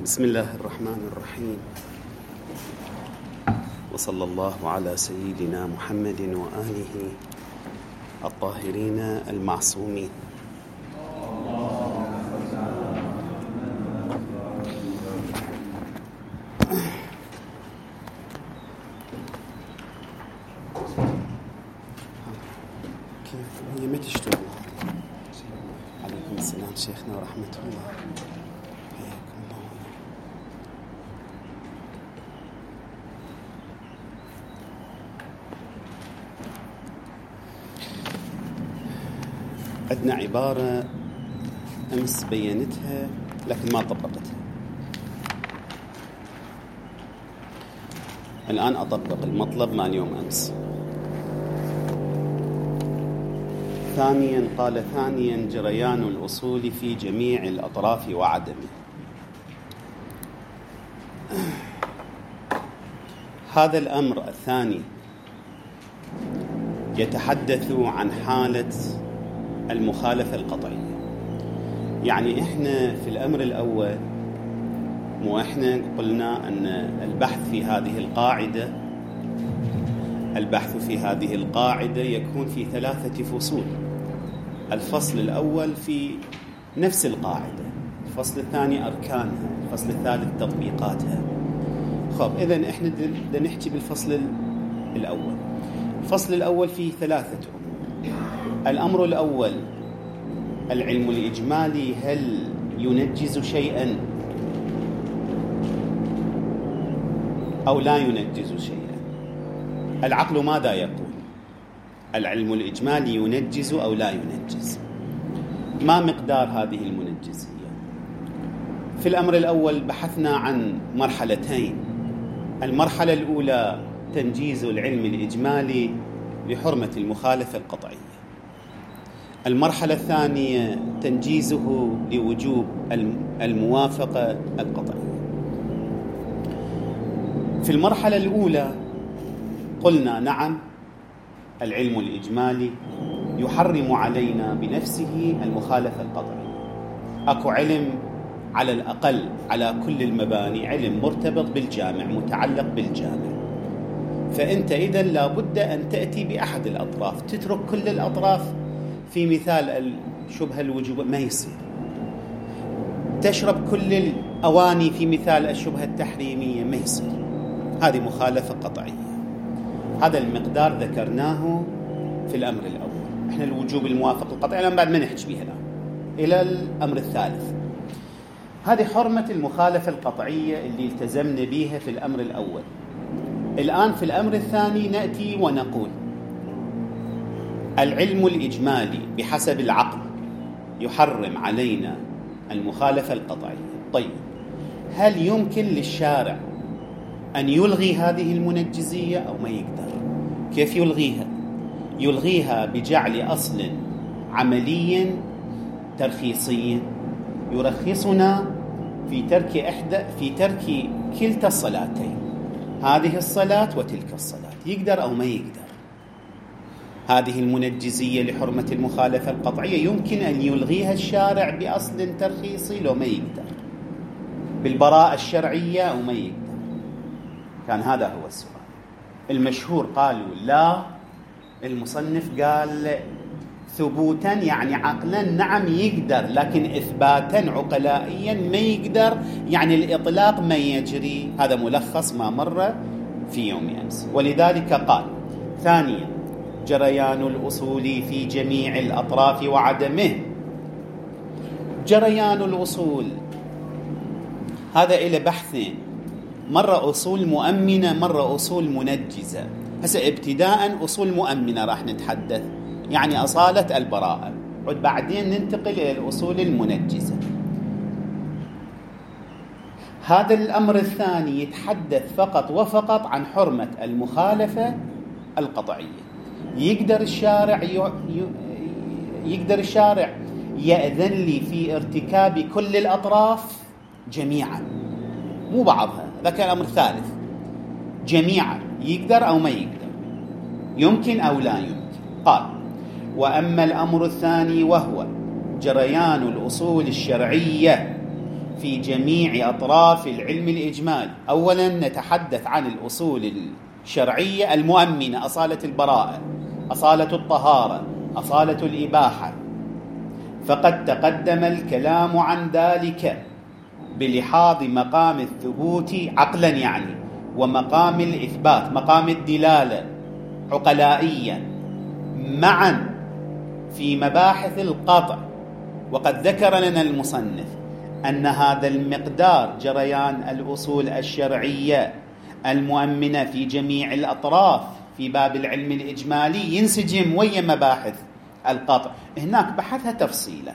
بسم الله الرحمن الرحيم، وصلى الله على سيدنا محمد وآله الطاهرين المعصومين. كيف هي متى اشتغل؟ عليكم السلام شيخنا ورحمة الله، حياكم الله. عندنا عبارة أمس بينتها لكن ما طبقتها، الآن أطبق المطلب مال يوم أمس. ثانيا جريان الأصول في جميع الأطراف وعدمه. هذا الأمر الثاني يتحدث عن حالة المخالفة القطعية. يعني إحنا في الأمر الأول إحنا قلنا أن البحث في هذه القاعدة يكون في 3 فصول. الفصل الأول في نفس القاعدة، الفصل الثاني أركانها، الفصل الثالث تطبيقاتها. إذن إحنا بدنا نحكي بالفصل الأول. الفصل الأول فيه 3 أمور. الأمر الأول العلم الإجمالي هل ينجز شيئا أو لا ينجز شيئا؟ العقل ماذا يقول؟ العلم الإجمالي ينجز أو لا ينجز؟ ما مقدار هذه المنجزية؟ في الأمر الأول بحثنا عن مرحلتين. المرحلة الأولى تنجيز العلم الإجمالي لحرمة المخالفة القطعية. المرحلة الثانية تنجيزه لوجوب الموافقة القطعية. في المرحلة الأولى قلنا نعم، العلم الإجمالي يحرم علينا بنفسه المخالفة القطعية. أكو علم على الأقل على كل المباني، علم مرتبط بالجامع، متعلق بالجامع، فأنت إذن لابد أن تأتي بأحد الأطراف، تترك كل الأطراف. في مثال الشبهة الوجوب ما يصير. تشرب كل الأواني في مثال الشبهة التحريمية ما يصير. هذه مخالفة قطعية. هذا المقدار ذكرناه في الأمر الأول. إحنا الوجوب الموافق القطعي الآن بعد ما نحكي بها الآن إلى الأمر الثالث. هذه حرمة المخالفة القطعية اللي التزمنا بها في الأمر الأول. الآن في الأمر الثاني نأتي ونقول العلم الإجمالي بحسب العقل يحرم علينا المخالفة القطعية. طيب، هل يمكن للشارع أن يلغي هذه المنجزية أو ما يقدر؟ كيف يلغيها؟ يلغيها بجعل أصل عملي ترخيصي يرخصنا في ترك كلتا الصلاتين، هذه الصلاة وتلك الصلاة. يقدر أو ما يقدر؟ هذه المنجزية لحرمة المخالفة القطعية يمكن أن يلغيها الشارع بأصل ترخيصي لو ما يقدر، بالبراءة الشرعية أو ما يقدر. كان هذا هو السؤال. المشهور قالوا لا، المصنف قال ثبوتا يعني عقلا نعم يقدر، لكن إثباتا عقلائيا ما يقدر، يعني الإطلاق ما يجري. هذا ملخص ما مر في يوم أمس. ولذلك قال ثانيا جريان الأصول في جميع الأطراف وعدمه. جريان الأصول هذا إلى بحثين، مرة أصول مؤمنة، مرة أصول منجزة. هسه ابتداء أصول مؤمنة راح نتحدث، يعني أصالة البراءة، بعدين ننتقل إلى الأصول المنجزة. هذا الأمر الثاني يتحدث فقط وفقط عن حرمة المخالفة القطعية. يقدر الشارع يأذن لي في ارتكاب كل الأطراف جميعا، مو بعضها. ذاك الأمر الثالث جميعا، يقدر أو ما يقدر، يمكن أو لا يمكن. قال وأما الأمر الثاني وهو جريان الأصول الشرعية في جميع أطراف العلم الإجمالي. أولا نتحدث عن الأصول الشرعية المؤمنة: أصالة البراءة، أصالة الطهارة، أصالة الإباحة. فقد تقدم الكلام عن ذلك بلحاظ مقام الثبوت عقلا يعني، ومقام الإثبات مقام الدلالة عقلائيا معا في مباحث القطع. وقد ذكر لنا المصنف أن هذا المقدار جريان الأصول الشرعية المؤمنة في جميع الأطراف في باب العلم الإجمالي ينسجم ويا مباحث القطع. هناك بحثها تفصيلا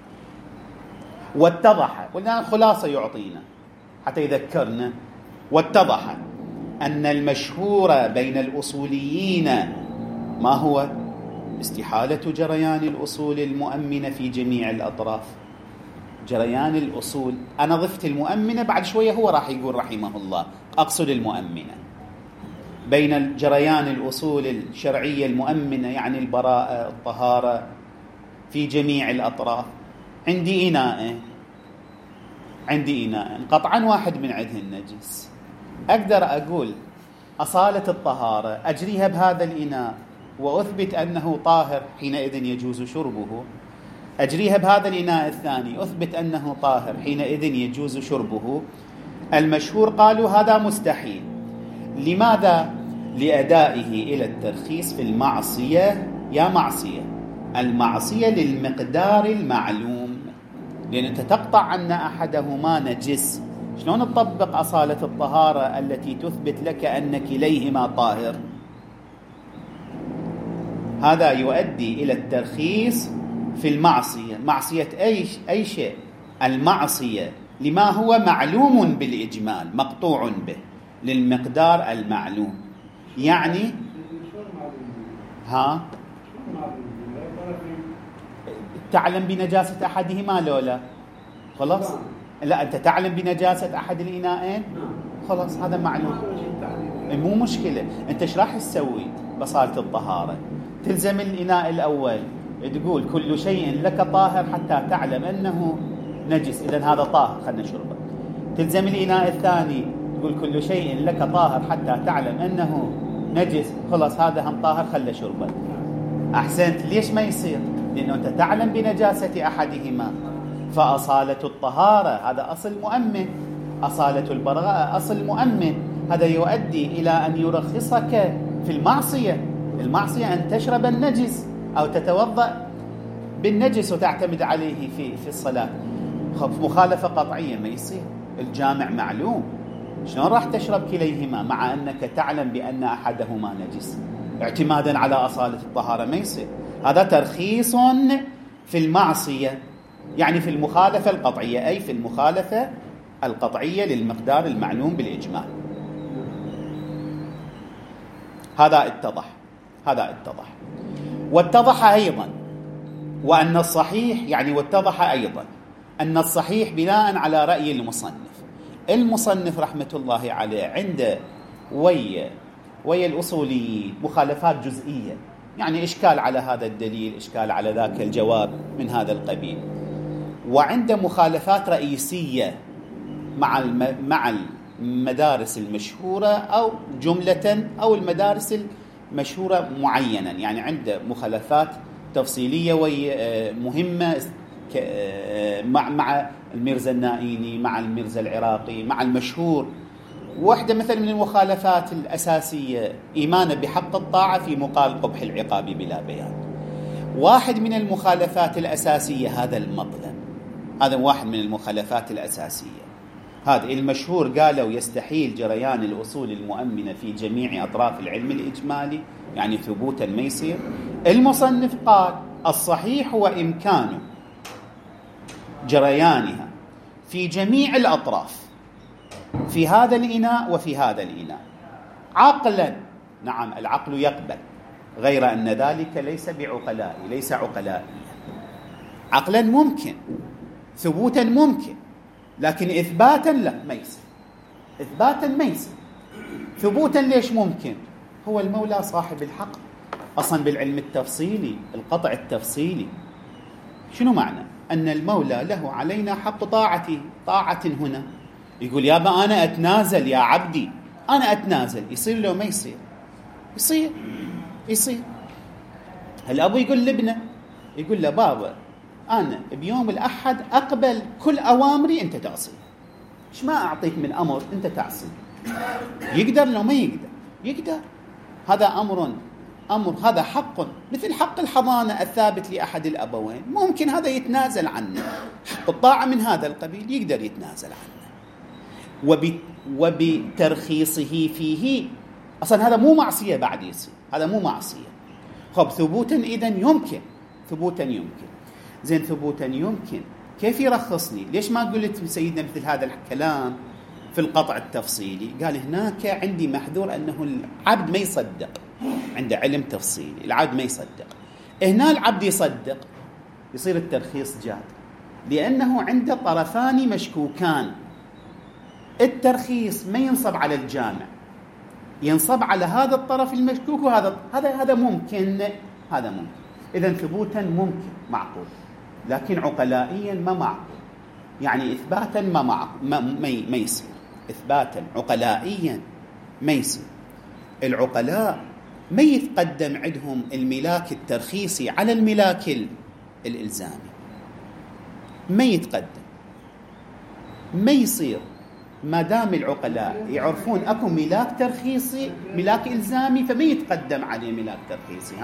واتضح، قلنا خلاصة يعطينا حتى يذكرنا، واتضح أن المشهور بين الأصوليين ما هو؟ استحالة جريان الأصول المؤمنة في جميع الأطراف. جريان الأصول، أنا ضفت المؤمنة، بعد شوية هو راح يقول رحمه الله أقصد المؤمنة. بين جريان الأصول الشرعية المؤمنة يعني البراءة الطهارة في جميع الأطراف. عندي إناء قطعا واحد من عده النجس، أقدر أقول أصالة الطهارة أجريها بهذا الإناء وأثبت أنه طاهر، حينئذ يجوز شربه. أجريها بهذا الإناء الثاني أثبت أنه طاهر، حينئذ يجوز شربه. المشهور قالوا هذا مستحيل. لماذا؟ لأدائه إلى الترخيص في المعصية. يا معصية، المعصية للمقدار المعلوم، لأن أنت تقطع عن أحدهما نجس، شلون تطبق أصالة الطهارة التي تثبت لك أن كليهما طاهر؟ هذا يؤدي إلى الترخيص في المعصية. معصية أي شيء؟ المعصية لما هو معلوم بالإجمال مقطوع به للمقدار المعلوم. يعني تعلم بنجاسة أحدهما لولا خلاص؟ لا، أنت تعلم بنجاسة أحد الإناءين خلاص، هذا معلوم، مو مشكلة. أنت ايش راح تسوي بصالة الطهارة؟ تلزم الإناء الأول تقول كل شيء لك طاهر حتى تعلم أنه نجس، إذن هذا طاهر خلنا نشربه. تلزم الإناء الثاني تقول كل شيء لك طاهر حتى تعلم أنه نجس، خلاص هذا هم طاهر خلنا شربه. أحسنت. ليش ما يصير؟ لأنه أنت تعلم بنجاسة أحدهما. فأصالة الطهارة هذا أصل مؤمن، أصالة البراءة أصل مؤمن. هذا يؤدي إلى أن يرخصك في المعصية. المعصية أن تشرب النجس أو تتوضأ بالنجس وتعتمد عليه في الصلاة. مخالفة قطعية ما يصير. الجامع معلوم، شلون راح تشرب كليهما مع أنك تعلم بأن أحدهما نجس اعتمادا على أصالة الطهارة؟ ما يصير. هذا ترخيص في المعصية، يعني في المخالفة القطعية، أي في المخالفة القطعية للمقدار المعلوم بالإجمال. هذا اتضح. واتضح أيضا وأن الصحيح، يعني واتضح أيضا أن الصحيح بناء على رأي المصنف رحمة الله عليه عنده ويا الأصوليين مخالفات جزئية، يعني إشكال على هذا الدليل، إشكال على ذاك الجواب من هذا القبيل. وعنده مخالفات رئيسية مع المدارس المشهورة أو جملة، أو المدارس المشهورة معينا، يعني عنده مخالفات تفصيلية ومهمة مع الميرزا النائيني، مع الميرزا العراقي، مع المشهور. واحدة مثل من المخالفات الأساسية إيمانه بحق الطاعة في مقابل قبح العقاب بلا بيان. واحد من المخالفات الأساسية هذا المطلب، هذا واحد من المخالفات الأساسية. هذا المشهور قالوا يستحيل جريان الأصول المؤمنة في جميع أطراف العلم الإجمالي، يعني ثبوتا ما يصير. المصنف قال الصحيح هو إمكان جريانها في جميع الأطراف، في هذا الإناء وفي هذا الإناء، عقلا. نعم العقل يقبل، غير أن ذلك ليس بعقلاء، ليس عقلائيا. عقلا ممكن، ثبوتا ممكن، لكن إثباتا لا، ما يصير. إثباتا ما يصير. ثبوتا ليش ممكن؟ هو المولى صاحب الحق أصلا بالعلم التفصيلي، القطع التفصيلي. شنو معنى؟ أن المولى له علينا حق طاعته، طاعة هنا. يقول يابا أنا أتنازل يا عبدي، أنا أتنازل. يصير لو ما يصير؟ يصير. الأبو يقول لابنه، يقول له بابا أنا بيوم الأحد أقبل كل أوامري أنت تعصي، إيش ما أعطيك من أمر أنت تعصي. يقدر لو ما يقدر؟ يقدر. هذا أمر هذا حق مثل حق الحضانة الثابت لأحد الأبوين، ممكن هذا يتنازل عنه. حق الطاعة من هذا القبيل يقدر يتنازل عنه، وبترخيصه فيه أصلا هذا مو معصية بعد يصير، هذا مو معصية. خب ثبوتا إذن يمكن، ثبوتا يمكن. زين ثبوتا يمكن، كيف يرخصني؟ ليش ما قلت سيدنا مثل هذا الكلام في القطع التفصيلي؟ قال هناك عندي محذور أنه العبد ما يصدق، عنده علم تفصيلي، العبد ما يصدق. هنا العبد يصدق، يصير الترخيص جاد، لأنه عنده طرفان مشكوكان. الترخيص ما ينصب على الجامع، ينصب على هذا الطرف المشكوك، وهذا هذا ممكن، هذا ممكن. إذن ثبوتا ممكن معقول، لكن عقلائيا ما معقول. يعني إثباتا ما يصير، إثباتا عقلائيا ما يصير. العقلاء ما يتقدم عندهم الملاك الترخيصي على الملاك الإلزامي، ما يتقدم، ما يصير. ما دام العقلاء يعرفون أكو ملاك ترخيصي ملاك إلزامي، فما يتقدم عليه ملاك ترخيصي.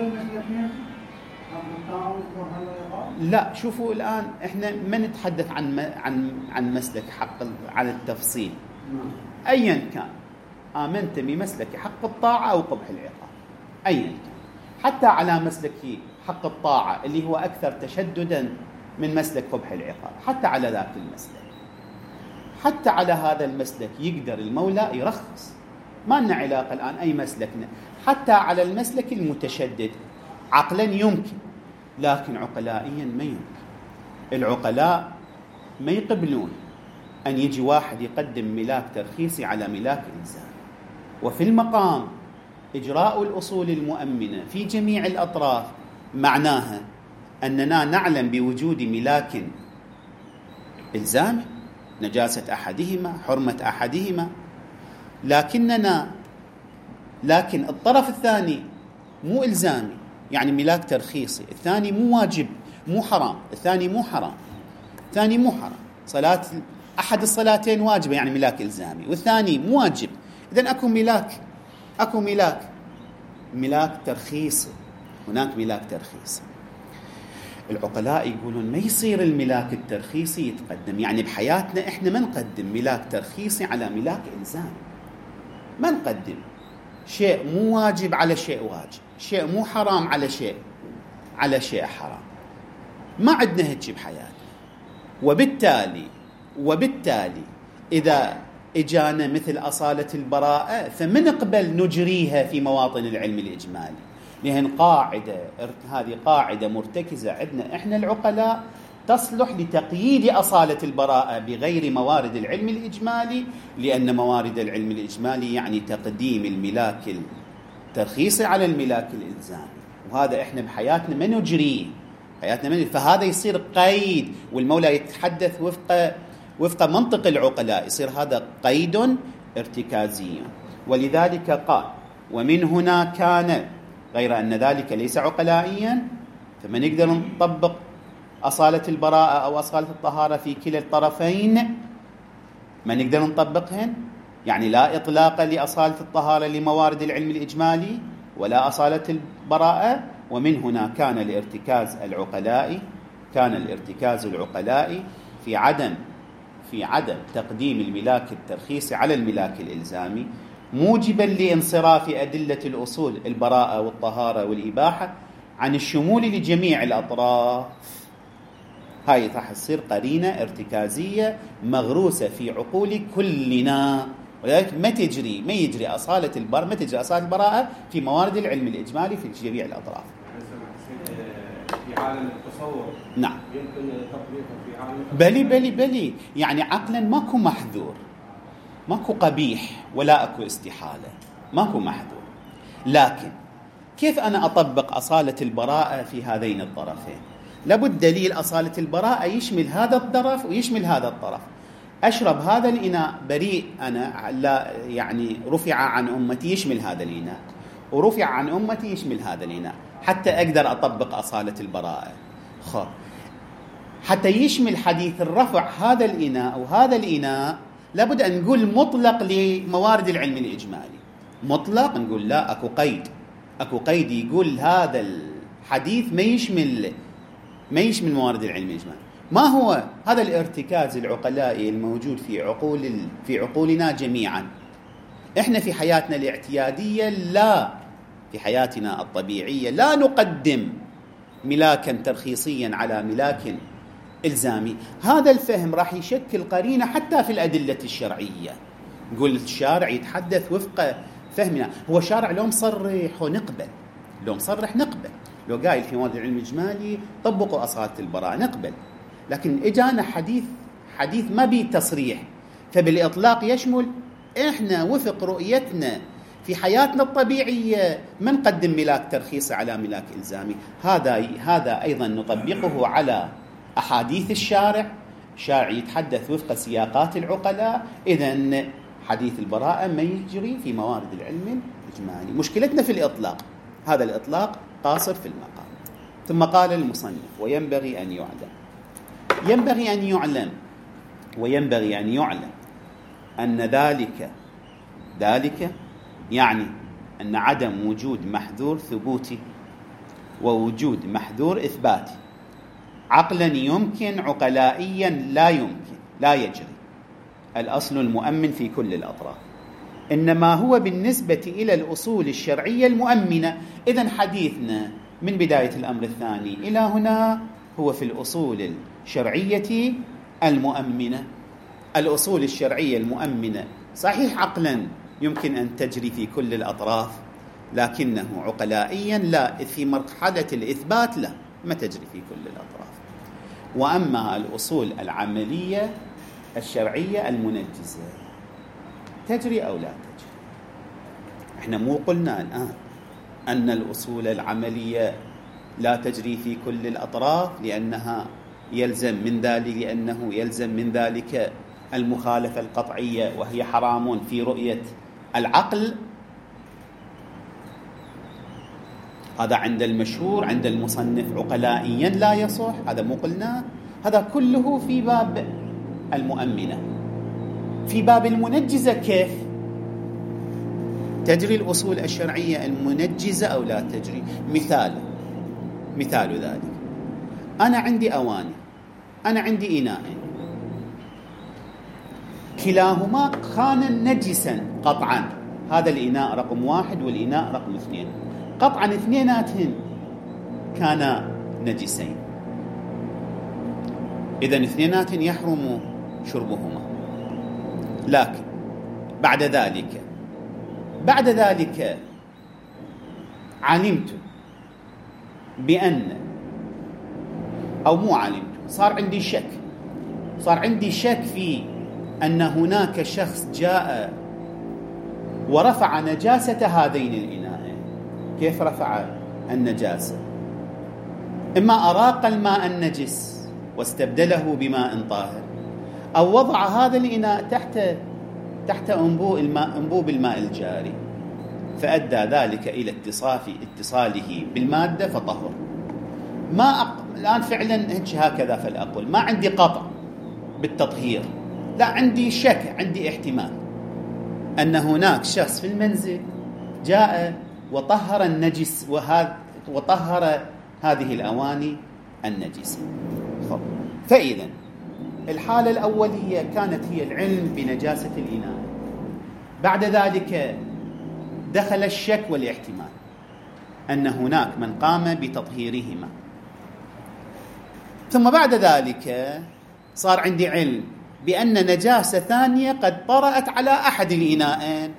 لا شوفوا الآن إحنا ما نتحدث عن مسلك حق على التفصيل. أيا كان آمنت بمسلك حق الطاعة أو قبح العقاب، أيا كان، حتى على مسلك حق الطاعة اللي هو أكثر تشددا من مسلك قبح العقاب، حتى على ذاك المسلك، حتى على هذا المسلك يقدر المولى يرخص. ما لنا علاقة الآن أي مسلكنا، حتى على المسلك المتشدد عقلا يمكن، لكن عقلائيا ما يمكن. العقلاء ما يقبلون أن يجي واحد يقدم ملاك ترخيصي على ملاك إلزامي. وفي المقام إجراء الأصول المؤمنة في جميع الأطراف معناها أننا نعلم بوجود ملاك إلزامي، نجاسة أحدهما، حرمة أحدهما، لكن الطرف الثاني مو إلزامي، يعني ملاك ترخيصي. الثاني مو واجب، مو حرام، الثاني مو حرام، الثاني مو حرام. صلاة أحد الصلاتين واجبة يعني ملاك إلزامي، والثاني مو واجب. إذن أكو ملاك ترخيصي، هناك ملاك ترخيصي. العقلاء يقولون ما يصير الملاك الترخيصي يتقدم، يعني بحياتنا إحنا ما نقدم ملاك ترخيصي على ملاك إلزامي، ما نقدم شيء مو واجب على شيء واجب، شيء مو حرام على شيء حرام. ما عندنا هيك بحياتنا. وبالتالي إذا إجانا مثل أصالة البراءة فمن نقبل نجريها في مواطن العلم الإجمالي، لأن هذه قاعدة مرتكزة عندنا إحنا العقلاء تصلح لتقييد أصالة البراءة بغير موارد العلم الإجمالي، لأن موارد العلم الإجمالي يعني تقديم الملاك الترخيصي على الملاك الإلزامي، وهذا إحنا بحياتنا ما نجريه، فهذا يصير قيد، والمولى يتحدث وفق منطق العقلاء، يصير هذا قيد ارتكازي. ولذلك قال ومن هنا كان، غير أن ذلك ليس عقلائيا، فما نقدر نطبق أصالة البراءة أو أصالة الطهارة في كلا الطرفين، ما نقدر نطبقهن. يعني لا إطلاق لأصالة الطهارة لموارد العلم الإجمالي ولا أصالة البراءة. ومن هنا كان الارتكاز العقلائي في عدم تقديم الملاك الترخيصي على الملاك الإلزامي، موجبا لانصراف أدلة الأصول البراءة والطهارة والإباحة عن الشمول لجميع الأطراف. هاي راح تصير قرينة ارتكازية مغروسة في عقول كلنا، ولذلك ما يجري أصالة البراءة في موارد العلم الإجمالي في جميع الأطراف. في عالم التصور نعم يمكن تطبيقه في عالم بلي يعني عقلا ماكو محذور، ماكو قبيح ولا أكو استحالة، ماكو محذور. لكن كيف أنا أطبق أصالة البراءة في هذين الطرفين؟ لابد دليل أصالة البراءة يشمل هذا الطرف ويشمل هذا الطرف. أشرب هذا الإناء بريء أنا، لا يعني رفع عن أمتي يشمل هذا الإناء، ورفع عن أمتي يشمل هذا الإناء، حتى أقدر أطبق أصالة البراءة. حتى يشمل حديث الرفع هذا الإناء وهذا الإناء لابد أن نقول مطلق لموارد العلم الإجمالي. مطلق نقول لا، أكو قيد يقول هذا الحديث ما يشمل موارد العلم الإجمالي. ما هو هذا الارتكاز العقلائي الموجود في عقولنا جميعا؟ إحنا في حياتنا الاعتيادية لا، في حياتنا الطبيعية لا نقدم ملاكا ترخيصيا على ملاك إلزامي. هذا الفهم راح يشكل قرينة حتى في الأدلة الشرعية. نقول الشارع يتحدث وفق فهمنا. هو شارع لو مصرح ونقبل، لو مصرح نقبل، لو قايل في مواد العلم الإجمالي طبقوا أصالة البراءة نقبل، لكن إجانا حديث ما بيه تصريح، فبالإطلاق يشمل إحنا وفق رؤيتنا في حياتنا الطبيعية ما نقدم ملاك ترخيص على ملاك إلزامي. هذا أيضا نطبقه على أحاديث الشارع. الشارع يتحدث وفق سياقات العقلاء، إذن حديث البراءة ما يجري في موارد العلم الإجمالي. مشكلتنا في الإطلاق، هذا الإطلاق قاصر في المقام. ثم قال المصنف وينبغي أن يعلم أن ذلك يعني أن عدم وجود محذور ثبوتي ووجود محذور إثباتي عقلا يمكن، عقلائيا لا يجري الأصل المؤمن في كل الأطراف، إنما هو بالنسبة إلى الأصول الشرعية المؤمنة. إذن حديثنا من بداية الأمر الثاني إلى هنا هو في الأصول الشرعية المؤمنة. الأصول الشرعية المؤمنة صحيح عقلا يمكن أن تجري في كل الأطراف، لكنه عقلائيا لا، في مرحلة الإثبات لا، ما تجري في كل الأطراف. وأما الأصول العملية الشرعية المنجزة تجري أو لا تجري. احنا مو قلنا الآن أن الأصول العملية لا تجري في كل الأطراف لأنه يلزم من ذلك المخالفة القطعية وهي حرام في رؤية العقل. هذا عند المشهور، عند المصنف عقلائيا لا يصح، هذا مو قلنا. هذا كله في باب المؤمنة. في باب المنجزة كيف تجري الأصول الشرعية المنجزة أو لا تجري؟ مثال ذلك، أنا عندي أواني، أنا عندي إناءين، كلاهما كان نجسا قطعا، هذا الإناء رقم 1 والإناء رقم 2، قطعا اثنيناتهم كانا نجسين، إذن اثنيناتهم يحرم شربهما. لكن بعد ذلك علمت بأن، أو مو علمت، صار عندي شك في أن هناك شخص جاء ورفع نجاسة هذين الإناءين. كيف رفع النجاسة؟ إما أراق الماء النجس واستبدله بماء طاهر، أو وضع هذا الإناء تحت أنبوب الماء الجاري، فأدى ذلك إلى اتصاله بالمادة فطهر. الآن فعلا هكذا فلأقول ما عندي قطع بالتطهير، لا، عندي شك، عندي احتمال أن هناك شخص في المنزل جاء وطهر النجس وطهر هذه الأواني النجسة. فإذا الحالة الأولية كانت هي العلم بنجاسة الإناء، بعد ذلك دخل الشك والاحتمال أن هناك من قام بتطهيرهما، ثم بعد ذلك صار عندي علم بأن نجاسة ثانية قد طرأت على أحد الإناءين،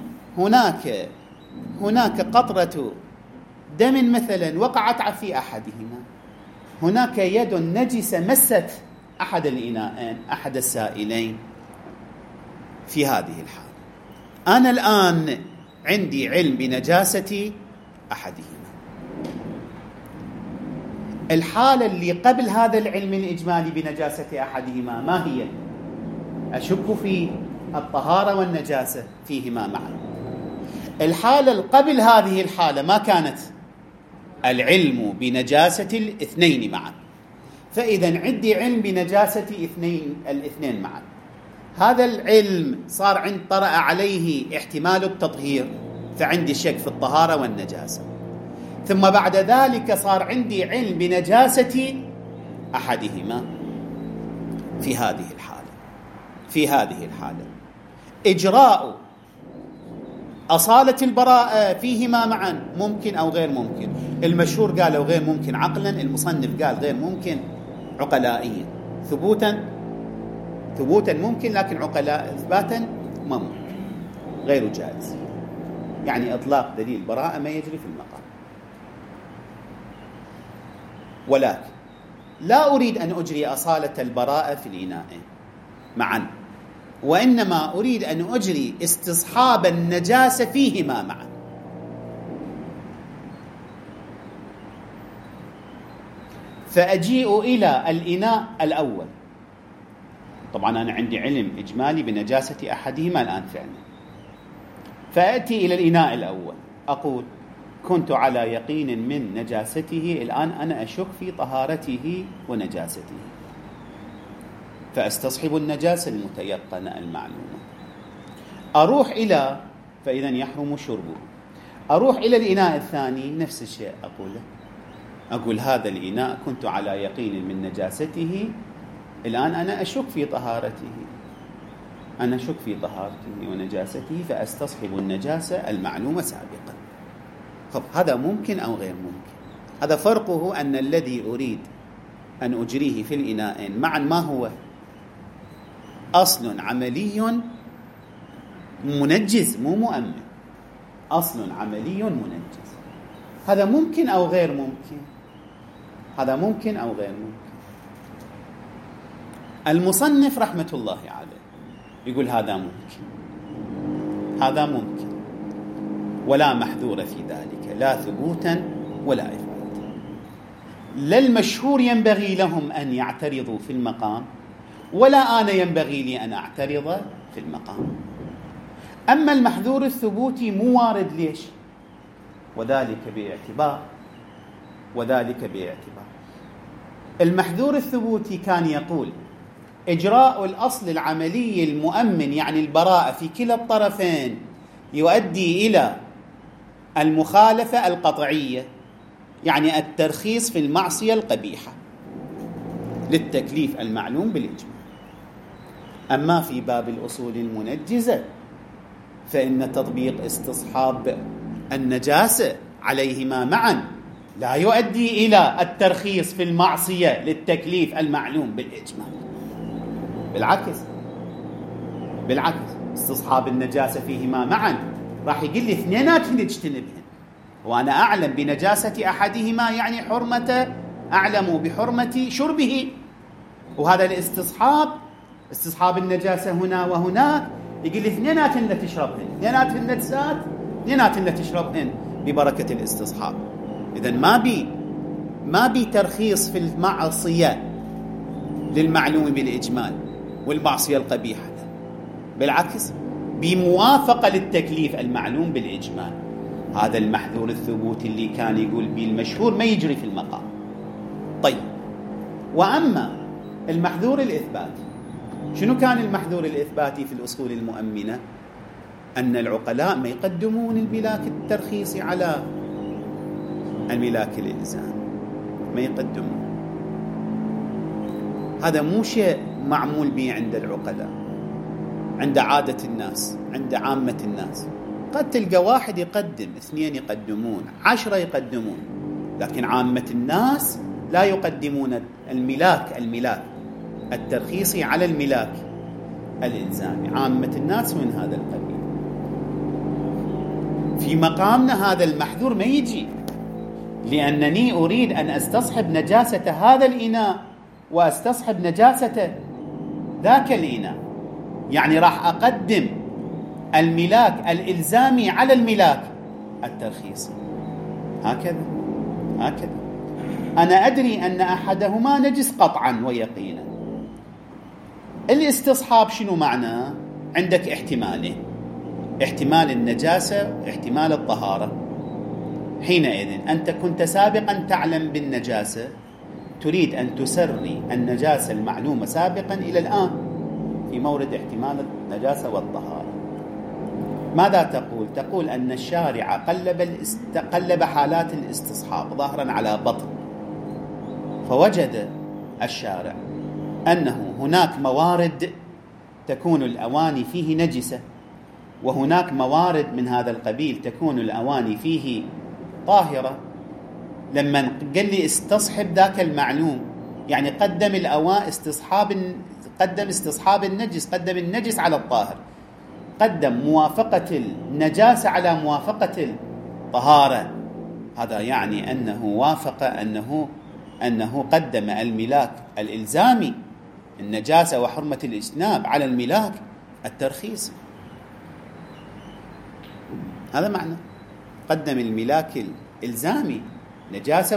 هناك قطرة دم مثلا وقعت في أحدهما، هناك يد نجسة مست أحد الإناءين، أحد السائلين. في هذه الحالة أنا الآن عندي علم بنجاسة أحدهما، الحالة اللي قبل هذا العلم الإجمالي بنجاسة أحدهما ما هي؟ أشك في الطهارة والنجاسة فيهما معا. الحالة اللي قبل هذه الحالة ما كانت العلم بنجاسة الاثنين معا، فإذا عندي علم بنجاسة الاثنين معا. هذا العلم صار طرأ عليه احتمال التطهير، فعندي شك في الطهارة والنجاسة. ثم بعد ذلك صار عندي علم بنجاسة أحدهما. في هذه الحالة إجراء أصالة البراءة فيهما معا ممكن أو غير ممكن. المشهور قالوا غير ممكن عقلا، المصنف قال غير ممكن عقلائيا. ثبوتا ممكن، لكن عقلاء إثباتا ما ممكن، غير جائز. يعني إطلاق دليل براءة ما يجري في المقام. ولكن لا أريد أن أجري أصالة البراءة في الإناءين معا، وإنما أريد أن أجري استصحاب النجاسة فيهما معا. فأجيء إلى الإناء الأول. طبعا أنا عندي علم إجمالي بنجاسة أحدهما الآن فعلا، فأتي إلى الإناء الأول أقول كنت على يقين من نجاسته، الآن أنا أشك في طهارته ونجاسته، فأستصحب النجاسة المتيقنة المعلومة. أروح إلى فإذا يحرم شربه. أروح إلى الإناء الثاني نفس الشيء أقول هذا الإناء كنت على يقين من نجاسته، الآن أنا أشك في طهارته، ونجاسته، فأستصحب النجاسة المعلومة سابقا. طب هذا ممكن أو غير ممكن؟ هذا فرقه أن الذي أريد أن أجريه في الإناءين معا ما هو؟ أصل عملي منجز مو مؤمن، أصل عملي منجز. هذا ممكن أو غير ممكن؟ المصنف رحمة الله عليه يقول هذا ممكن ولا محذور في ذلك، لا ثبوتا ولا إثباتا. لا المشهور ينبغي لهم أن يعترضوا في المقام، ولا أنا ينبغي لي أن أعترض في المقام. أما المحذور الثبوتي مو وارد. ليش؟ وذلك باعتبار المحذور الثبوتي كان يقول إجراء الأصل العملي المؤمن يعني البراءة في كلا الطرفين يؤدي إلى المخالفة القطعية، يعني الترخيص في المعصية القبيحة للتكليف المعلوم بالإجماع. أما في باب الأصول المنجزة فإن تطبيق استصحاب النجاسة عليهما معا لا يؤدي إلى الترخيص في المعصية للتكليف المعلوم بالإجماع. بالعكس استصحاب النجاسة فيهما معا راح يقول لي اثنينات نجتنبهن، وأنا أعلم بنجاسة أحدهما يعني أعلم بحرمة شربه، وهذا استصحاب النجاسة هنا وهناك يقول لي اثنينات تشربهن ببركة الاستصحاب. إذن ما بي ترخيص في المعصية للمعلوم بالإجمال والمعصية القبيحة، بالعكس بموافقة للتكليف المعلوم بالإجمال. هذا المحذور الثبوتي اللي كان يقول به المشهور ما يجري في المقام. طيب، وأما المحذور الإثباتي، شنو كان المحذور الإثباتي في الأصول المؤمنة؟ أن العقلاء ما يقدمون الملاك الترخيصي على الملاك الإلزام، ما يقدمون. هذا مو شيء معمول به عند العقلاء، عند عادة الناس، عند عامة الناس. قد تلقى واحد يقدم، 2 يقدمون، 10 يقدمون، لكن عامة الناس لا يقدمون الملاك الترخيصي على الملاك الإلزامي. عامة الناس من هذا القبيل. في مقامنا هذا المحذور ما يجي، لأنني أريد أن أستصحب نجاسة هذا الإناء وأستصحب نجاسة ذاك الإناء، يعني راح أقدم الملاك الإلزامي على الملاك الترخيصي. هكذا. أنا أدري أن أحدهما نجس قطعا ويقينا. الاستصحاب شنو معناه؟ عندك احتمالين، احتمال النجاسة واحتمال الطهارة. حينئذ أنت كنت سابقا تعلم بالنجاسة، تريد أن تسري النجاسة المعلومة سابقا إلى الآن في مورد احتمال النجاسة والطهارة. ماذا تقول؟ تقول أن الشارع قلب حالات الاستصحاب ظاهرا على بطن، فوجد الشارع أنه هناك موارد تكون الأواني فيه نجسة، وهناك موارد من هذا القبيل تكون الأواني فيه طاهرة. لما قال لي استصحب ذاك المعلوم، يعني قدم استصحاب النجس، قدم النجس على الطاهر، قدم موافقة النجاسة على موافقة الطهارة. هذا يعني أنه وافق أنه قدم الملاك الإلزامي النجاسة وحرمة الاجتناب على الملاك الترخيص. هذا معنى قدم الملاك الإلزامي نجاسة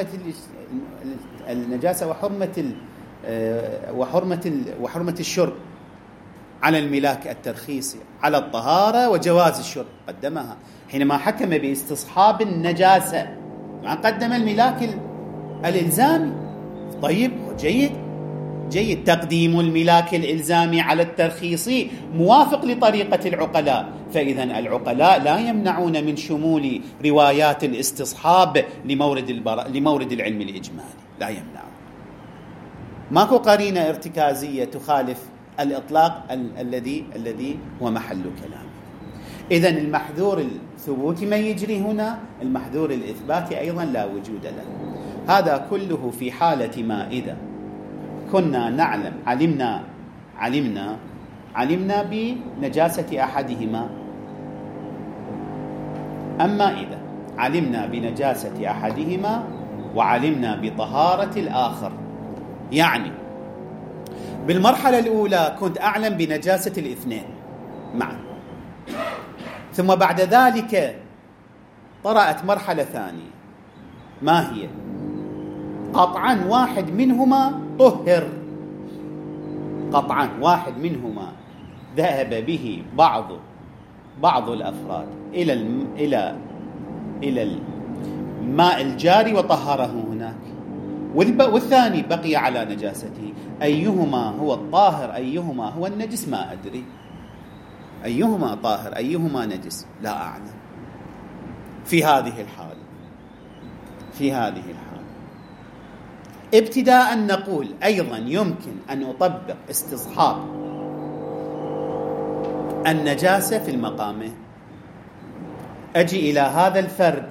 وحرمة الشرب على الملاك الترخيصي على الطهارة وجواز الشرب، قدمها حينما حكم باستصحاب النجاسة، قدم الملاك الإلزامي. طيب، جيد تقديم الملاك الإلزامي على الترخيصي موافق لطريقة العقلاء، فإذا العقلاء لا يمنعون من شمول روايات الاستصحاب لمورد العلم الإجمالي، لا يمنعون. ماكو قرينة ارتكازية تخالف الإطلاق الذي هو محل كلامه. إذن المحذور الثبوتي ما يجري هنا، المحذور الإثباتي أيضا لا وجود له. هذا كله في حالة ما إذا كنا نعلم علمنا بنجاسة أحدهما. أما إذا علمنا بنجاسة أحدهما وعلمنا بطهارة الآخر، يعني بالمرحلة الأولى كنت أعلم بنجاسة الاثنين معا، ثم بعد ذلك طرأت مرحلة ثانية، ما هي؟ قطعا واحد منهما طهر، قطعا واحد منهما ذهب به بعض الأفراد إلى الماء الجاري وطهره هناك، والثاني بقي على نجاسته. أيهما هو الطاهر أيهما هو النجس ما أدري، أيهما طاهر أيهما نجس لا أعلم. في هذه الحال ابتداء نقول أيضا يمكن أن أطبق استصحاب النجاسة في المقامين. أجي إلى هذا الفرد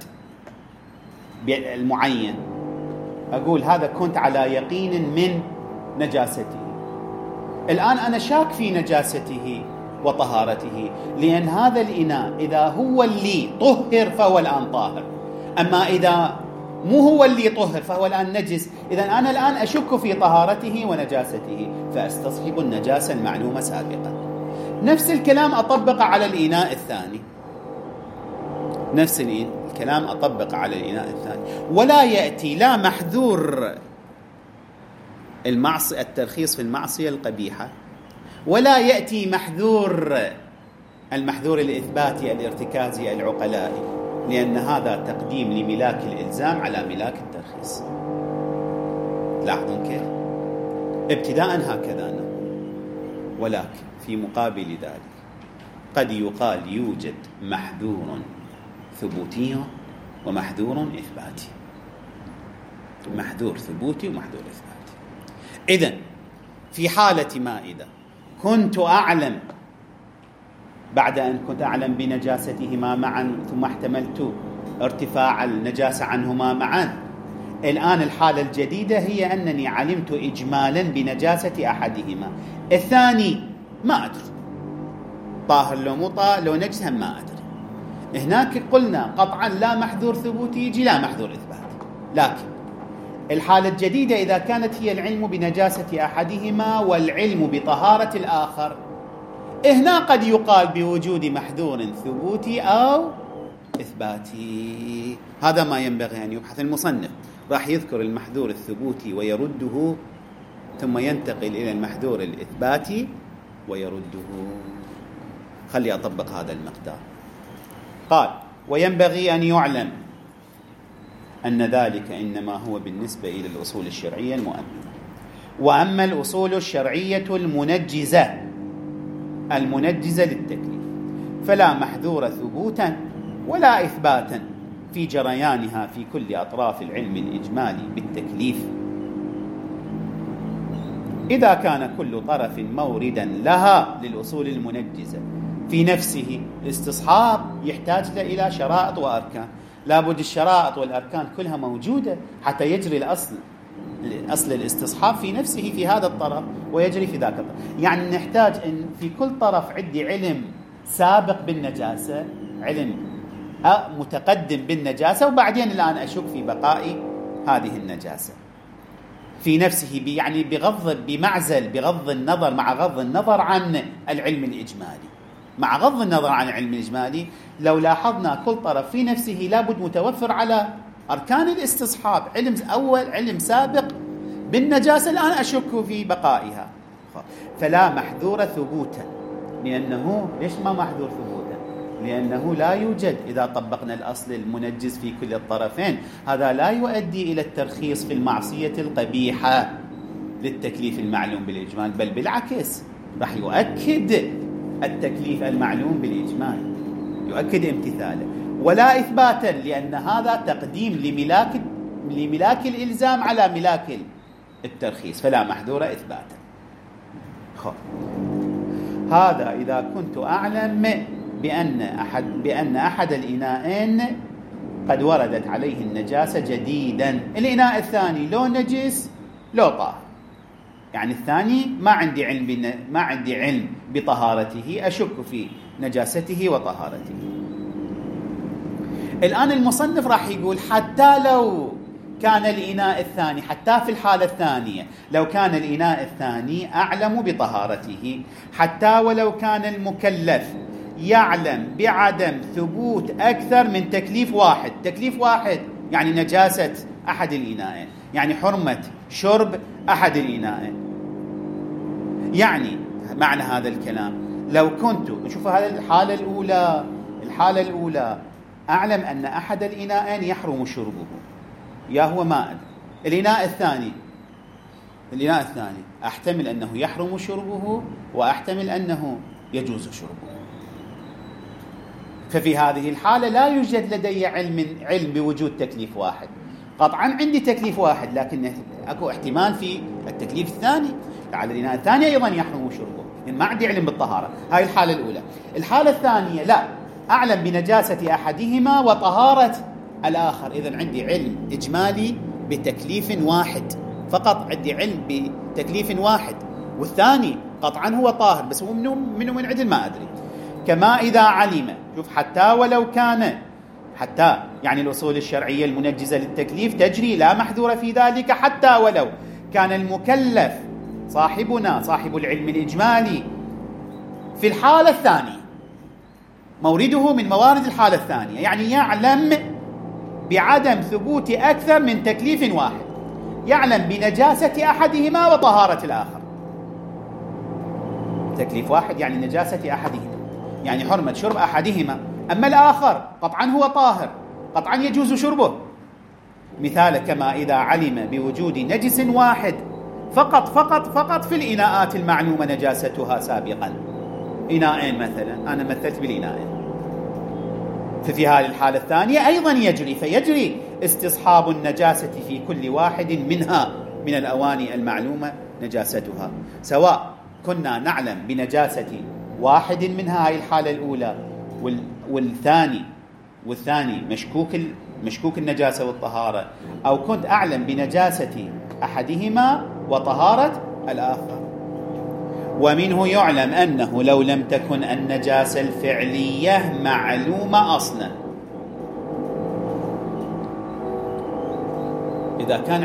المعين، أقول هذا كنت على يقين من نجاسته، الآن أنا شاك في نجاسته وطهارته، لأن هذا الإناء إذا هو اللي طهر فهو الآن طاهر، أما إذا مو هو اللي طهر فهو الآن نجس. إذن أنا الآن أشك في طهارته ونجاسته، فأستصحب النجاسة المعلومة سابقا. نفس الكلام أطبق على الإناء الثاني، ولا يأتي لا محذور الترخيص في المعصية القبيحة، ولا يأتي المحذور الإثباتي الارتكازي العقلائي، لأن هذا تقديم لملاك الإلزام على ملاك الترخيص. لاحظون كيف؟ ابتداء هكذا نقول، ولكن في مقابل ذلك قد يقال يوجد محذور ثبوتي ومحذور إثباتي، محذور ثبوتي ومحذور إثباتي. إذن في حالة ما إذا كنت أعلم بعد أن كنت أعلم بنجاستهما معا ثم احتملت ارتفاع النجاسة عنهما معا، الآن الحالة الجديدة هي أنني علمت إجمالا بنجاسة أحدهما، الثاني ما أدري طاهر لو مو طاهر لو نجس هم ما أدري. هناك قلنا قطعا لا محذور ثبوتي يجي لا محذور إثباتي، لكن الحالة الجديدة إذا كانت هي العلم بنجاسة أحدهما والعلم بطهارة الآخر، هنا قد يقال بوجود محذور ثبوتي أو إثباتي. هذا ما ينبغي أن يبحث المصنف، راح يذكر المحذور الثبوتي ويرده، ثم ينتقل إلى المحذور الإثباتي ويرده. خلي أطبق هذا المقدار. قال: وينبغي أن يعلم أن ذلك إنما هو بالنسبة إلى الأصول الشرعية المؤمنة. وأما الأصول الشرعية المنجزة للتكليف فلا محذور ثبوتا ولا إثباتا في جريانها في كل أطراف العلم الإجمالي بالتكليف، إذا كان كل طرف موردا لها للأصول المنجزة في نفسه. الاستصحاب يحتاج إلى شرائط وأركان، لابد الشرائط والأركان كلها موجودة حتى يجري الأصل الاستصحاب في نفسه في هذا الطرف ويجري في ذاك الطرف. يعني نحتاج أن في كل طرف عندي علم سابق بالنجاسة، علم متقدم بالنجاسة، وبعدين الآن أشك في بقاء هذه النجاسة في نفسه، يعني بغض النظر مع غض النظر عن العلم الإجمالي. مع غض النظر عن العلم الإجمالي لو لاحظنا كل طرف في نفسه لابد متوفر على أركان الاستصحاب، علم سابق بالنجاسة، الآن أشك في بقائها. فلا محذور ثبوتا، لأنه ليش ما محذور ثبوتا؟ لأنه لا يوجد. إذا طبقنا الأصل المنجز في كل الطرفين هذا لا يؤدي إلى الترخيص في المعصية القبيحة للتكليف المعلوم بالإجمال، بل بالعكس راح يؤكد التكليف المعلوم بالإجمال، يؤكد امتثاله. ولا إثباتا، لأن هذا تقديم لملاك الإلزام على ملاك الترخيص، فلا محذور إثباتا. هذا إذا كنت أعلم بأن أحد الإناءين قد وردت عليه النجاسة جديدا. الإناء الثاني لو نجس لو طاهر، يعني الثاني ما عندي علم بطهارته، أشك في نجاسته وطهارته. الآن المصنف راح يقول حتى لو كان الإناء الثاني، حتى في الحالة الثانية لو كان الإناء الثاني أعلم بطهارته، حتى ولو كان المكلف يعلم بعدم ثبوت أكثر من تكليف واحد، يعني نجاسة أحد الإناءين، يعني حرمة شرب أحد الإناءين. يعني معنى هذا الكلام لو كنت نشوف هذه الحالة الأولى أعلم أن أحد الإناءين يحرم شربه، يا هو ما أدري. الإناء الثاني أحتمل أنه يحرم شربه وأحتمل أنه يجوز شربه. ففي هذه الحالة لا يوجد لدي علم بوجود تكليف واحد. قطعا عندي تكليف واحد، لكن أكو احتمال في التكليف الثاني على الإناء الثاني أيضا يحرم شربه، يعني ما عندي علم بالطهارة. هاي الحالة الأولى. الحالة الثانية لا أعلم بنجاسة أحدهما وطهارة الآخر، إذن عندي علم إجمالي بتكليف واحد فقط، عندي علم بتكليف واحد، والثاني قطعا هو طاهر بس هو من عدل ما أدري. كما إذا علم، شوف حتى ولو كان، حتى يعني الأصول الشرعية المنجزة للتكليف تجري لا محذور في ذلك، حتى ولو كان المكلف صاحبنا صاحب العلم الإجمالي في الحالة الثانية، مورده من موارد الحالة الثانية، يعني يعلم بعدم ثبوت أكثر من تكليف واحد، يعلم بنجاسة أحدهما وطهارة الآخر. تكليف واحد يعني نجاسة أحدهما، يعني حرمة شرب أحدهما، أما الآخر قطعا هو طاهر، قطعا يجوز شربه. مثال كما إذا علم بوجود نجس واحد فقط في الإناءات المعلومة نجاستها سابقا، إناءين مثلا، أنا مثلت بالإناءين، ففي هذه الحالة الثانية أيضا فيجري استصحاب النجاسة في كل واحد منها من الأواني المعلومة نجاستها، سواء كنا نعلم بنجاسة واحد منها هاي الحالة الأولى والثاني مشكوك النجاسة والطهارة، أو كنت أعلم بنجاسة أحدهما وطهارة الآخر. ومنه يعلم أنه لو لم تكن النجاسة الفعلية معلومة أصلا، إذا كان